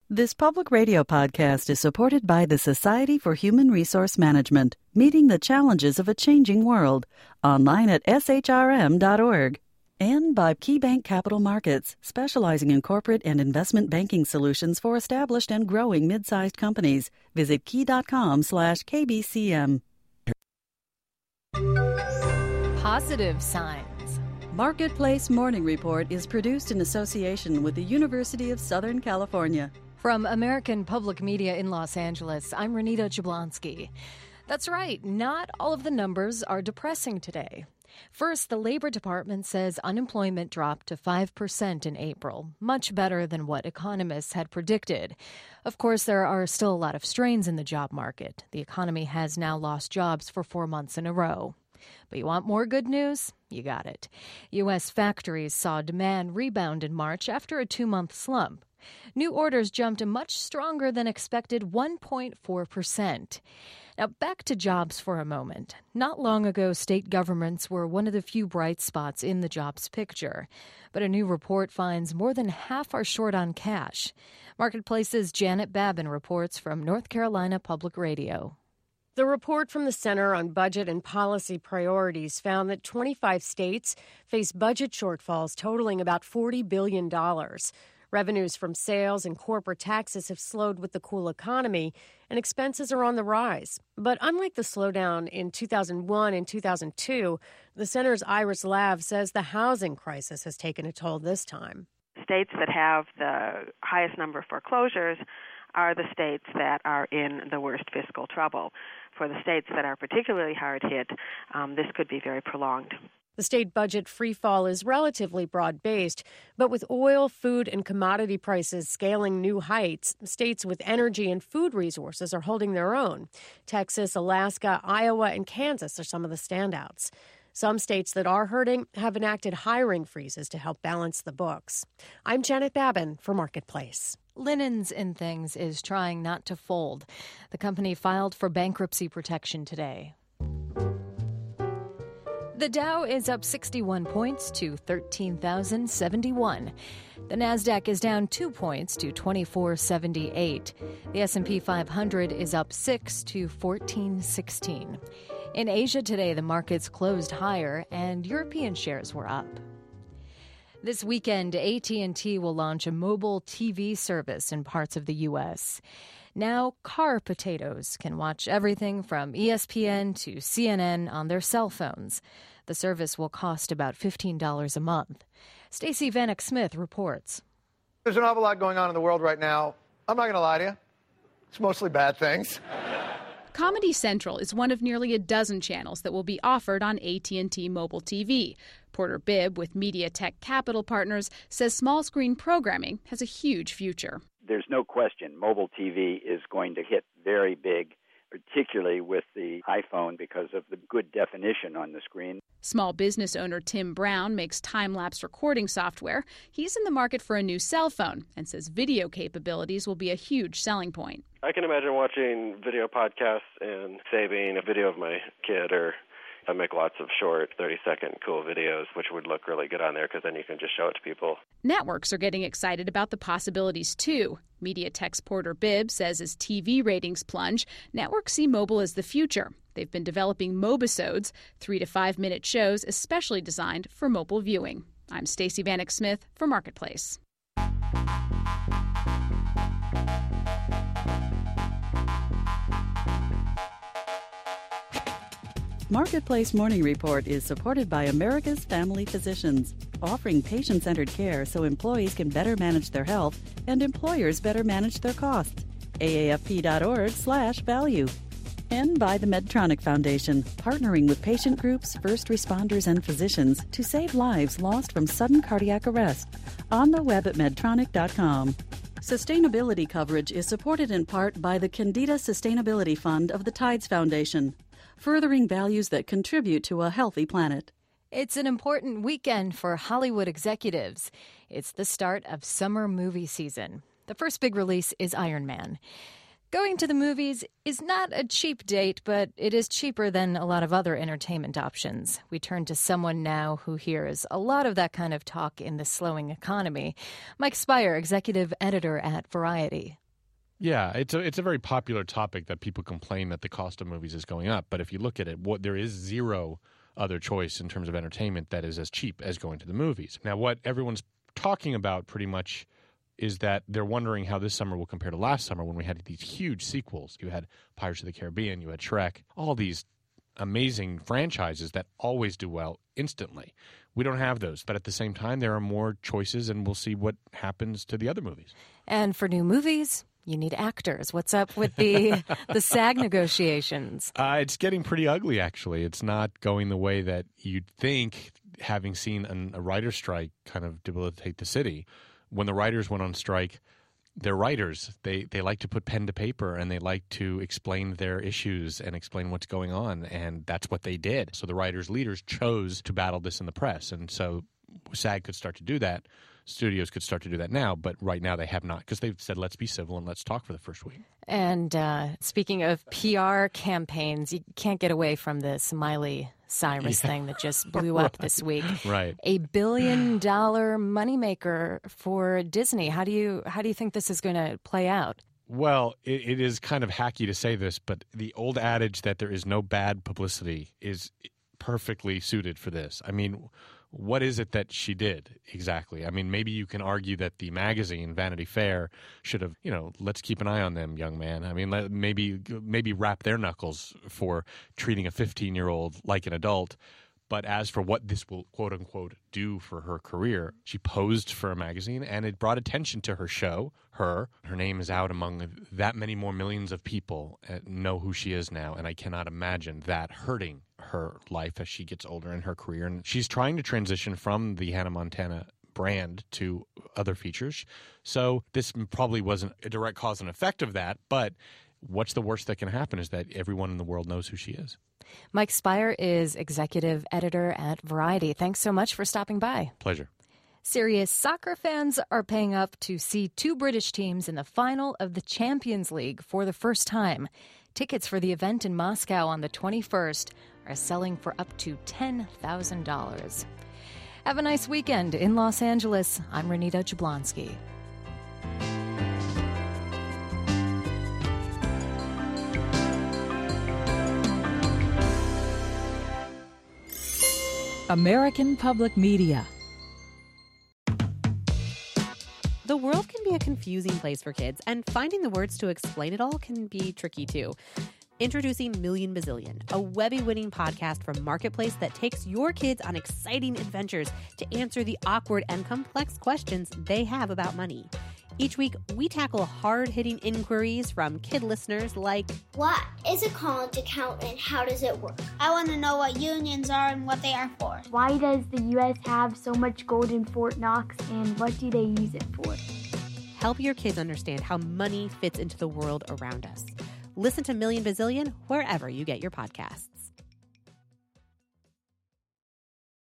This public radio podcast is supported by the Society for Human Resource Management, meeting the challenges of a changing world, online at shrm.org, and by KeyBank Capital Markets, specializing in corporate and investment banking solutions for established and growing mid-sized companies. Visit key.com/KBCM. Positive signs. Marketplace Morning Report is produced in association with the University of Southern California. From American Public Media in Los Angeles, I'm Renita Jablonski. That's right, not all of the numbers are depressing today. First, the Labor Department says unemployment dropped to 5% in April, much better than what economists had predicted. Of course, there are still a lot of strains in the job market. The economy has now lost jobs for 4 months in a row. But you want more good news? You got it. U.S. factories saw demand rebound in March after a 2-month slump. New orders jumped a much stronger than expected 1.4%. Now, back to jobs for a moment. Not long ago, state governments were one of the few bright spots in the jobs picture. But a new report finds more than half are short on cash. Marketplace's Janet Babin reports from North Carolina Public Radio. The report from the Center on Budget and Policy Priorities found that 25 states face budget shortfalls totaling about $40 billion. Revenues from sales and corporate taxes have slowed with the cool economy, and expenses are on the rise. But unlike the slowdown in 2001 and 2002, the center's Iris Lav says the housing crisis has taken a toll this time. States that have the highest number of foreclosures are the states that are in the worst fiscal trouble. For the states that are particularly hard hit, this could be very prolonged. The state budget freefall is relatively broad-based, but with oil, food, and commodity prices scaling new heights, states with energy and food resources are holding their own. Texas, Alaska, Iowa, and Kansas are some of the standouts. Some states that are hurting have enacted hiring freezes to help balance the books. I'm Janet Babin for Marketplace. Linens and Things is trying not to fold. The company filed for bankruptcy protection today. The Dow is up 61 points to 13,071. The Nasdaq is down 2 points to 2478. The S&P 500 is up 6 to 1416. In Asia today, the markets closed higher and European shares were up. This weekend, AT&T will launch a mobile TV service in parts of the U.S. Now, car potatoes can watch everything from ESPN to CNN on their cell phones. The service will cost about $15 a month. Stacey Vanek Smith reports. There's an awful lot going on in the world right now. I'm not going to lie to you. It's mostly bad things. Comedy Central is one of nearly a dozen channels that will be offered on AT&T Mobile TV. Porter Bibb with MediaTek Capital Partners says small-screen programming has a huge future. There's no question mobile TV is going to hit very big, particularly with the iPhone because of the good definition on the screen. Small business owner Tim Brown makes time-lapse recording software. He's in the market for a new cell phone and says video capabilities will be a huge selling point. I can imagine watching video podcasts and saving a video of my kid, or I make lots of short 30-second cool videos, which would look really good on there because then you can just show it to people. Networks are getting excited about the possibilities, too. MediaTek's Porter Bibb says as TV ratings plunge, networks see mobile as the future. They've been developing mobisodes, 3 to 5 minute shows especially designed for mobile viewing. I'm Stacey Vanek Smith for Marketplace. Marketplace Morning Report is supported by America's Family Physicians, offering patient-centered care so employees can better manage their health and employers better manage their costs. AAFP.org/value. And by the Medtronic Foundation, partnering with patient groups, first responders, and physicians to save lives lost from sudden cardiac arrest. On the web at Medtronic.com. Sustainability coverage is supported in part by the Candida Sustainability Fund of the Tides Foundation, furthering values that contribute to a healthy planet. It's an important weekend for Hollywood executives. It's the start of summer movie season. The first big release is Iron Man. Going to the movies is not a cheap date, but it is cheaper than a lot of other entertainment options. We turn to someone now who hears a lot of that kind of talk in the slowing economy. Mike Speier, executive editor at Variety. Yeah, it's a very popular topic that people complain that the cost of movies is going up. But if you look at it, there is zero other choice in terms of entertainment that is as cheap as going to the movies. Now, what everyone's talking about pretty much is that they're wondering how this summer will compare to last summer when we had these huge sequels. You had Pirates of the Caribbean, you had Shrek, all these amazing franchises that always do well instantly. We don't have those, but at the same time, there are more choices, and we'll see what happens to the other movies. And for new movies, you need actors. What's up with the SAG negotiations? It's getting pretty ugly, actually. It's not going the way that you'd think, having seen a writer's strike kind of debilitate the city. When the writers went on strike, they're writers. They like to put pen to paper, and they like to explain their issues and explain what's going on, and that's what they did. So the writers' leaders chose to battle this in the press, and so SAG could start to do that. Studios could start to do that now, but right now they have not, because they've said, let's be civil and let's talk for the first week. And speaking of PR campaigns, you can't get away from this Miley Cyrus thing that just blew up this week. Right. $1 billion moneymaker for Disney. How do you think this is going to play out? Well, it is kind of hacky to say this, but the old adage that there is no bad publicity is perfectly suited for this. I mean, what is it that she did exactly? I mean, maybe you can argue that the magazine, Vanity Fair, should have, let's keep an eye on them, young man. I mean, maybe wrap their knuckles for treating a 15-year-old like an adult. But as for what this will, quote unquote, do for her career, she posed for a magazine, and it brought attention to her show. Her name is out among that many more millions of people know who she is now, and I cannot imagine that hurting her life as she gets older in her career. And she's trying to transition from the Hannah Montana brand to other features. So this probably wasn't a direct cause and effect of that, but what's the worst that can happen is that everyone in the world knows who she is. Mike Spire is executive editor at Variety. Thanks so much for stopping by. Pleasure. Serious soccer fans are paying up to see two British teams in the final of the Champions League for the first time. Tickets for the event in Moscow on the 21st are selling for up to $10,000. Have a nice weekend in Los Angeles. I'm Renita Jablonski. American Public Media. The world can be a confusing place for kids, and finding the words to explain it all can be tricky too. Introducing Million Bazillion, a Webby-winning podcast from Marketplace that takes your kids on exciting adventures to answer the awkward and complex questions they have about money. Each week, we tackle hard-hitting inquiries from kid listeners like, what is a college account and how does it work? I want to know what unions are and what they are for. Why does the U.S. have so much gold in Fort Knox, and what do they use it for? Help your kids understand how money fits into the world around us. Listen to Million Bazillion wherever you get your podcasts.